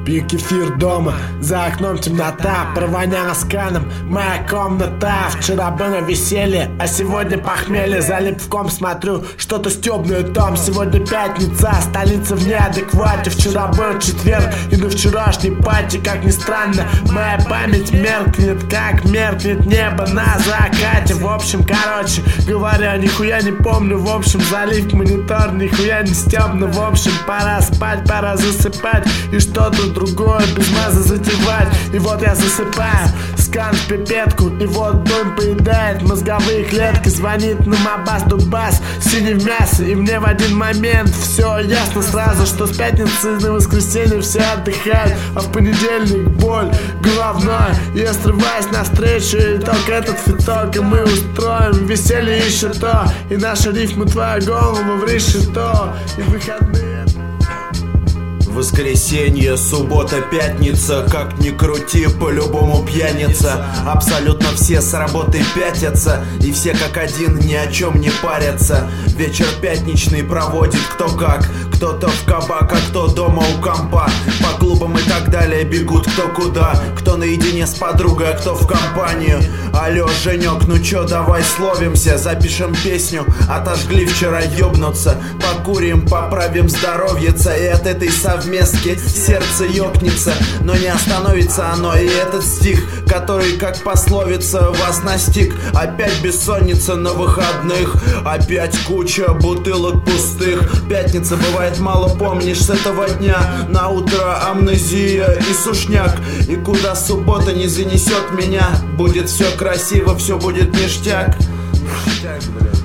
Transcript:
Пью кефир дома, за окном темнота, провоняла сканом моя комната. Вчера было веселье, а сегодня похмелье. Залип в комп, смотрю, что-то стёбное там. Сегодня пятница, столица в неадеквате. Вчера был четверг и на вчерашней пати. Как ни странно, моя память меркнет, как меркнет небо на закате. В общем, короче говоря, нихуя не помню. В общем, залив монитор, нихуя не стёбно. В общем, пора спать, пора засыпать и что-то другое без маза затевать. И вот я засыпаю, скан в пипетку, и вот дом поедает мозговые клетки. Звонит на мобас дубас, синий в мясо, и мне в один момент все ясно сразу, что с пятницы на воскресенье все отдыхают, а в понедельник боль головная. Я срываюсь навстречу, и только этот фиток, и мы устроим веселье еще то. И наши рифмы твою голову в решето, и выходные. Воскресенье, суббота, пятница, как ни крути, по-любому пьяница. Абсолютно все с работы пятятся, и все как один ни о чем не парятся. Вечер пятничный проводит кто как, кто-то в кабак, а кто дома у компа. По клубам и так далее бегут кто куда, кто наедине с подругой, а кто в компанию. Алло, Женек, ну чё, давай словимся, запишем песню, отожгли вчера ёбнуться. Покурим, поправим здоровьица, и от этой совместки сердце ёкнется. Но не остановится оно, и этот стих, который как пословица вас настиг. Опять бессонница на выходных, опять куча бутылок пустых. Пятница бывает мало помнишь с этого дня, на утро амнезия и сушняк. И куда суббота не занесет меня, будет все красиво, все будет ништяк. Ништяк, блядь.